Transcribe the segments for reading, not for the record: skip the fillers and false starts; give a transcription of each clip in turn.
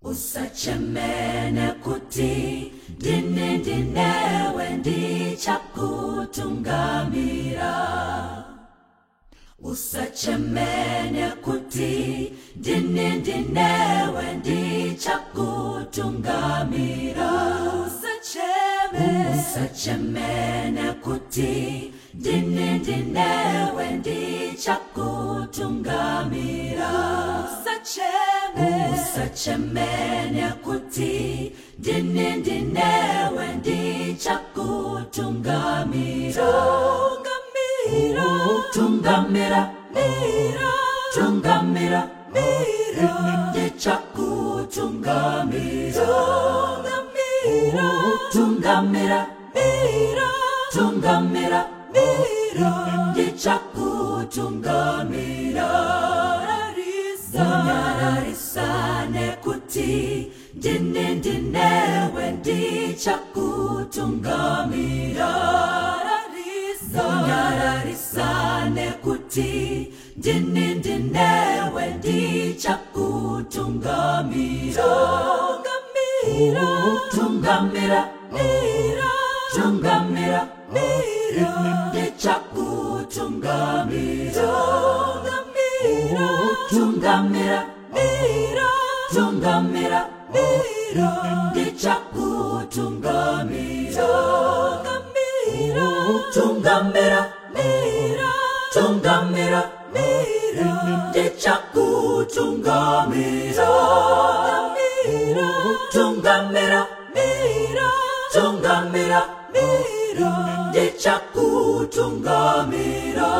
Usachemene kuti dini dinewe ndichakutungamira. Usachemene kuti dini dinewe ndichakutungamira. Usachemene kuti dini dinewe ndichakutungamira. Usachemene kuti dini dinewe ndichakutungamira. Tungamira, tungamira, ndichakutungamira. Tungamira, tungamira, ndichakutungamira. Unararisane kuti dini dinewe ndichakutungamira. Unararisane kuti dini dinewe ndichakutungamira. Tungamira, tungamira, ndichakutungamira. Tungamira, tungamira, ndichakutungamira. Tungamira, tungamira, ndichakutungamira. Tungamira, tungamira, ndichakutungamira.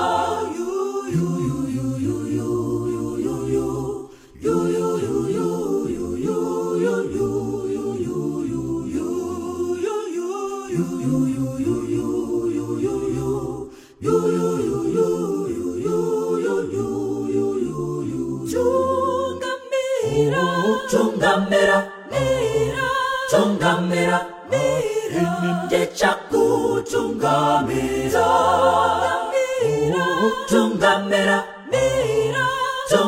Tungamira, tungamira, ndichakutungamira. Tungamira,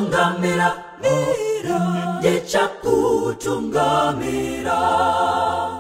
tungamira, ndichakutungamira.